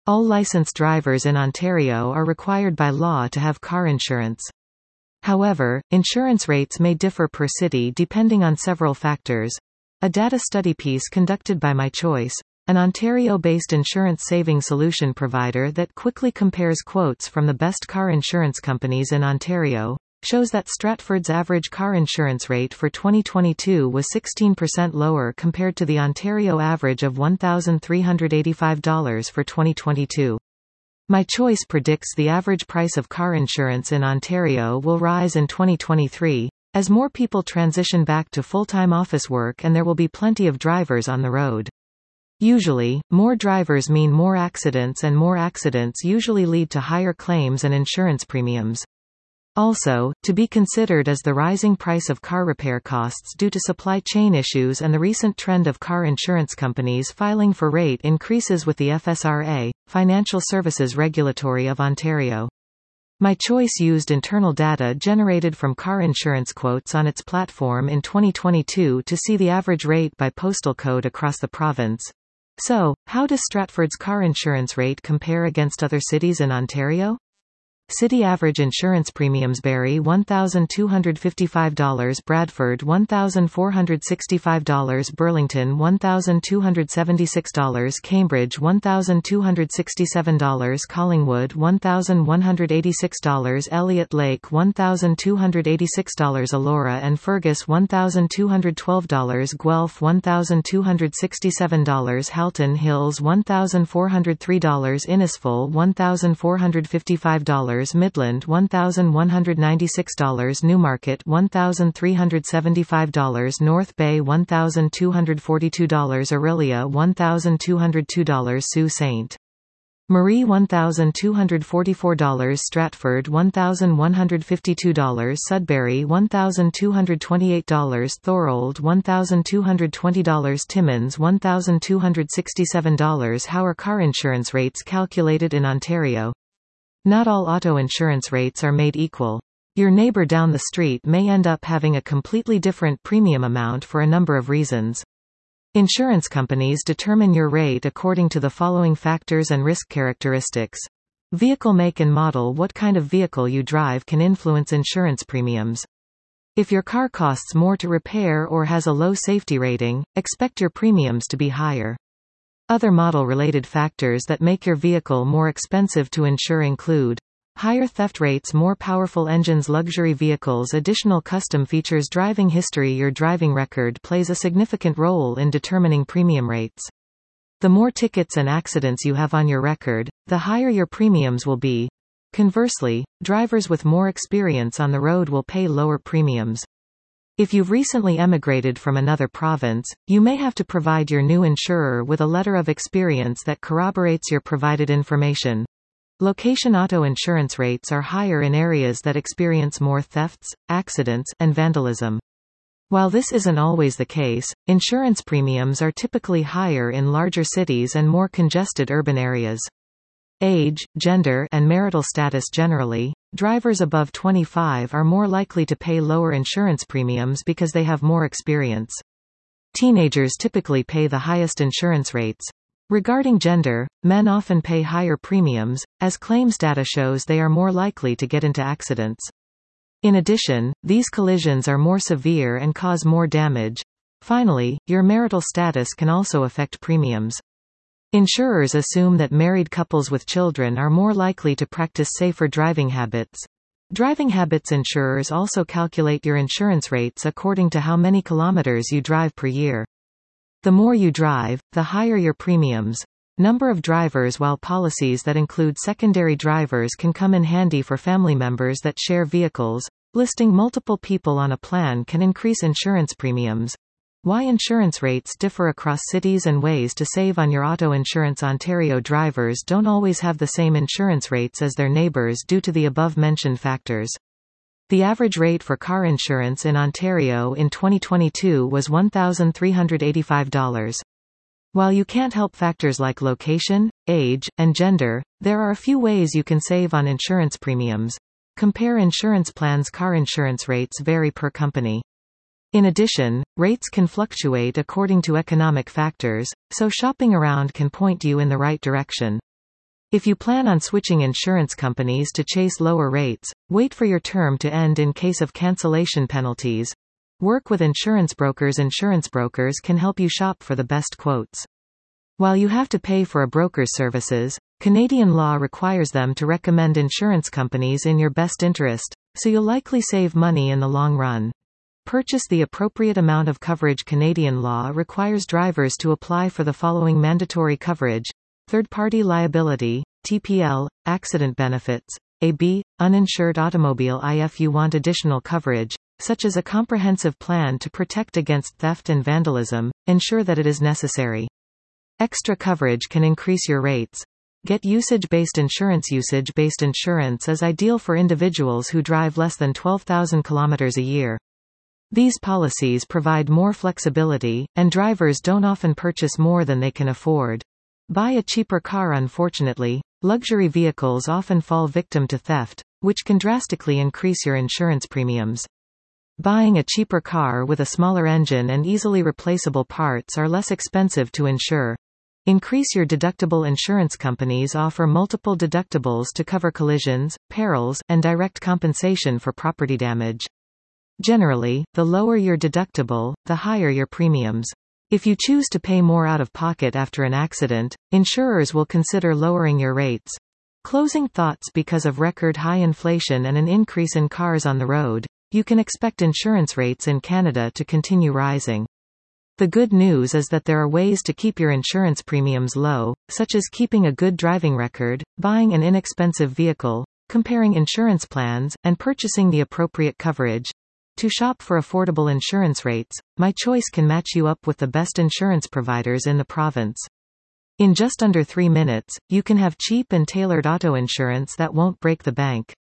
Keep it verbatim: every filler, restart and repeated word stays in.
All licensed drivers in Ontario are required by law to have car insurance. However, insurance rates may differ per city depending on several factors. A data study piece conducted by MyChoice, an Ontario-based insurance saving solution provider that quickly compares quotes from the best car insurance companies in Ontario, shows that Stratford's average car insurance rate for twenty twenty-two was sixteen percent lower compared to the Ontario average of one thousand three hundred eighty-five dollars for twenty twenty-two. MyChoice predicts the average price of car insurance in Ontario will rise in twenty twenty-three, as more people transition back to full-time office work and there will be plenty of drivers on the road. Usually, more drivers mean more accidents, and more accidents usually lead to higher claims and insurance premiums. Also, to be considered is the rising price of car repair costs due to supply chain issues and the recent trend of car insurance companies filing for rate increases with the F S R A, Financial Services Regulatory of Ontario. MyChoice used internal data generated from car insurance quotes on its platform in twenty twenty-two to see the average rate by postal code across the province. So, how does Stratford's car insurance rate compare against other cities in Ontario? City average insurance premiums: Barrie one thousand two hundred fifty-five dollars, Bradford one thousand four hundred sixty-five dollars, Burlington one thousand two hundred seventy-six dollars, Cambridge one thousand two hundred sixty-seven dollars, Collingwood one thousand one hundred eighty-six dollars, Elliott Lake one thousand two hundred eighty-six dollars, Elora and Fergus one thousand two hundred twelve dollars, Guelph one thousand two hundred sixty-seven dollars, Halton Hills one thousand four hundred three dollars, Innisfil one thousand four hundred fifty-five dollars, Midland one thousand one hundred ninety-six dollars, Newmarket one thousand three hundred seventy-five dollars, North Bay one thousand two hundred forty-two dollars, Orillia one thousand two hundred two dollars, Sault Ste. Marie one thousand two hundred forty-four dollars, Stratford one thousand one hundred fifty-two dollars, Sudbury one thousand two hundred twenty-eight dollars, Thorold one thousand two hundred twenty dollars, Timmins one thousand two hundred sixty-seven dollars. How are car insurance rates calculated in Ontario? Not all auto insurance rates are made equal. Your neighbor down the street may end up having a completely different premium amount for a number of reasons. Insurance companies determine your rate according to the following factors and risk characteristics. Vehicle make and model: what kind of vehicle you drive can influence insurance premiums. If your car costs more to repair or has a low safety rating, expect your premiums to be higher. Other model-related factors that make your vehicle more expensive to insure include higher theft rates, more powerful engines, luxury vehicles, additional custom features, driving history. Your driving record plays a significant role in determining premium rates. The more tickets and accidents you have on your record, the higher your premiums will be. Conversely, drivers with more experience on the road will pay lower premiums. If you've recently emigrated from another province, you may have to provide your new insurer with a letter of experience that corroborates your provided information. Location auto insurance rates are higher in areas that experience more thefts, accidents, and vandalism. While this isn't always the case, insurance premiums are typically higher in larger cities and more congested urban areas. Age, gender, and marital status: generally, drivers above twenty-five are more likely to pay lower insurance premiums because they have more experience. Teenagers typically pay the highest insurance rates. Regarding gender, men often pay higher premiums, as claims data shows they are more likely to get into accidents. In addition, these collisions are more severe and cause more damage. Finally, your marital status can also affect premiums. Insurers assume that married couples with children are more likely to practice safer driving habits. Driving habits: insurers also calculate your insurance rates according to how many kilometers you drive per year. The more you drive, the higher your premiums. Number of drivers: while policies that include secondary drivers can come in handy for family members that share vehicles, listing multiple people on a plan can increase insurance premiums. Why insurance rates differ across cities and ways to save on your auto insurance: Ontario drivers don't always have the same insurance rates as their neighbors due to the above-mentioned factors. The average rate for car insurance in Ontario in twenty twenty-two was one thousand three hundred eighty-five dollars. While you can't help factors like location, age, and gender, there are a few ways you can save on insurance premiums. Compare insurance plans. Car insurance rates vary per company. In addition, rates can fluctuate according to economic factors, so shopping around can point you in the right direction. If you plan on switching insurance companies to chase lower rates, wait for your term to end in case of cancellation penalties. Work with insurance brokers. Insurance brokers can help you shop for the best quotes. While you have to pay for a broker's services, Canadian law requires them to recommend insurance companies in your best interest, so you'll likely save money in the long run. Purchase the appropriate amount of coverage. Canadian law requires drivers to apply for the following mandatory coverage: third-party liability, T P L, accident benefits, A B, uninsured automobile. If you want additional coverage, such as a comprehensive plan to protect against theft and vandalism, ensure that it is necessary. Extra coverage can increase your rates. Get usage-based insurance. Usage-based insurance is ideal for individuals who drive less than twelve thousand kilometers a year. These policies provide more flexibility, and drivers don't often purchase more than they can afford. Buy a cheaper car. Unfortunately, luxury vehicles often fall victim to theft, which can drastically increase your insurance premiums. Buying a cheaper car with a smaller engine and easily replaceable parts are less expensive to insure. Increase your deductible. Insurance companies offer multiple deductibles to cover collisions, perils, and direct compensation for property damage. Generally, the lower your deductible, the higher your premiums. If you choose to pay more out of pocket after an accident, insurers will consider lowering your rates. Closing thoughts. Because of record high inflation and an increase in cars on the road, you can expect insurance rates in Canada to continue rising. The good news is that there are ways to keep your insurance premiums low, such as keeping a good driving record, buying an inexpensive vehicle, comparing insurance plans, and purchasing the appropriate coverage. To shop for affordable insurance rates, My Choice can match you up with the best insurance providers in the province. In just under three minutes, you can have cheap and tailored auto insurance that won't break the bank.